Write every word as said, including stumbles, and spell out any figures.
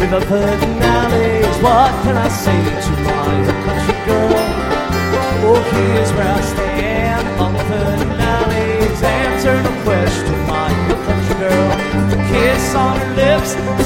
river pudding alleys. What can I say to my country girl? Oh, here's where I stand on the pudding alleys. Answer no question, my country girl. A kiss on her lips,